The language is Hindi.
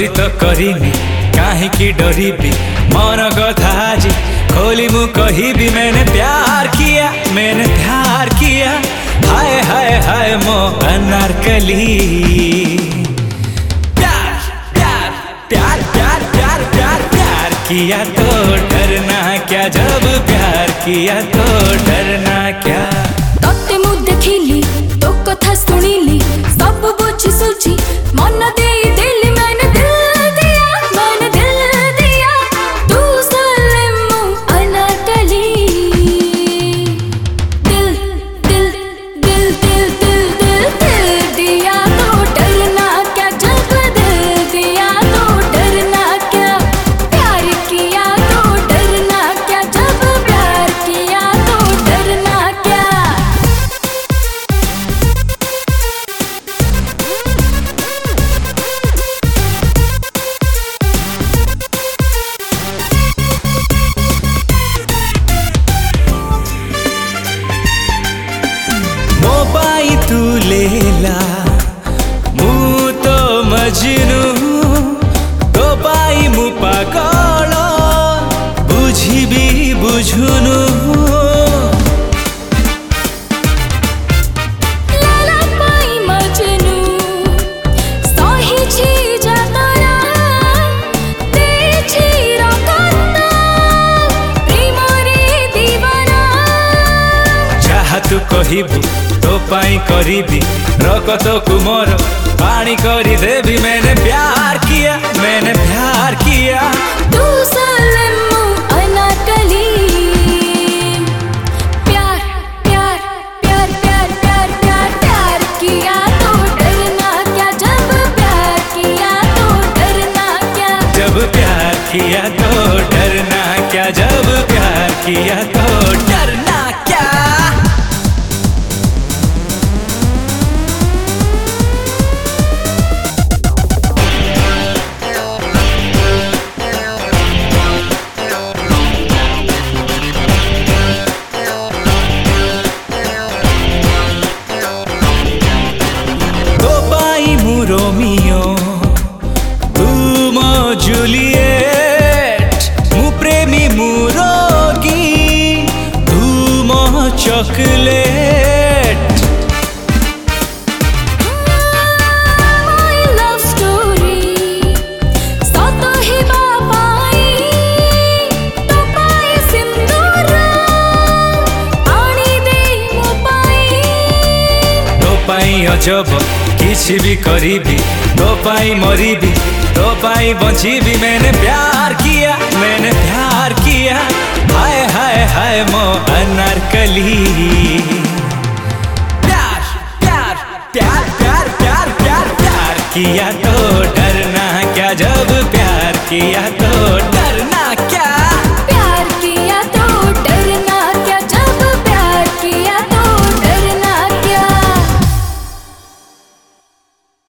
चोरी तो करीनी काहे डरीबी मन कथा आज खोली मु कहिबी मैंने प्यार किया हाय हाय हाय मो अनारकली प्यार प्यार प्यार प्यार प्यार प्यार प्यार किया तो डरना क्या जब प्यार किया तो डरना क्या तोते मु देखिली तो कथा सुनिली सब बुझी सुझी मन दे दिल मैंने दिल दिया तू साले मु अनारकली दिल दिल दिल दिल दिल दिल दिल दिया तो डरना क्या जब दिल दिया तो डरना क्या प्यार किया तो डरना क्या जब प्यार किया तो डरना क्या मोबाई तू लेला मु तो मजनू तो पाई मु पागल बुझिबी बुझुनु लाला पाई मजनू सहिछि जातरा देछि रकत प्रेम रे दीवाना चाह तू कहिबू तो पाई करीबी रकत को मोर पानी करी देवी मैंने प्यार किया तू साले मु अनारकली प्यार प्यार प्यार प्यार प्यार प्यार प्यार किया तो डरना क्या जब प्यार किया तो डरना क्या जब प्यार किया तो डरना क्या जब प्यार किया तो डरना क्या रोमियो तू मो जूलियट मु प्रेमी मु रोगी तू मो चॉकलेट माय लव स्टोरी सत ही बापाई तो पाई सिंदूर आनी दे मो पाई तो पाई अजब किसी भी करीबी तो पाई मरीबी तो पाई बचीबी मैंने प्यार किया हाय हाय हाय मो अनारकली प्यार प्यार प्यार प्यार प्यार प्यार प्यार किया तो डरना क्या जब प्यार किया तो